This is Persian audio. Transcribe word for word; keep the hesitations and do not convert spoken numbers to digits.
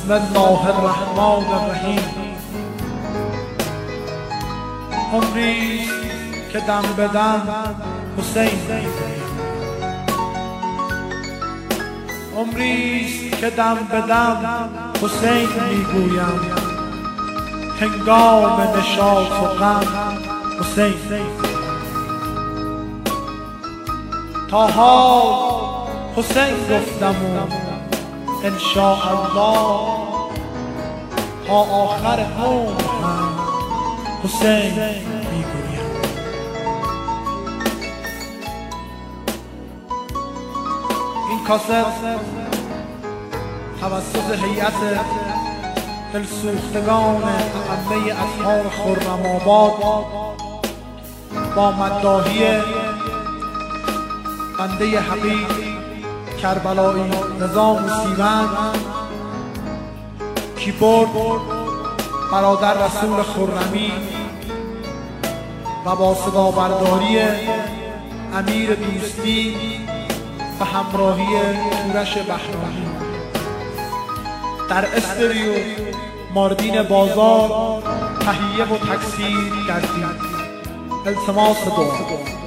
بسم الله الرحمن الرحیم. عمری که دم به دم حسین عمری که دم به دم حسین میگویم، هنگام نشاط و غم حسین. تا حال حسین گفتم و انشاءالله تا آخر عمر هم حسین میگویم. این کاست توسط هیئت دلسوختگان ائمه اطهار خرم‌آباد با مداحی بنده حقیر کربلایی نظام سیوند، کیبورد برادر رسول خرمی و با صدا برداری امیر دوستی و همراهی تورش بهرانی در استریو ماردین بازار تهیه و تکثیر کردیم. التماس دعا.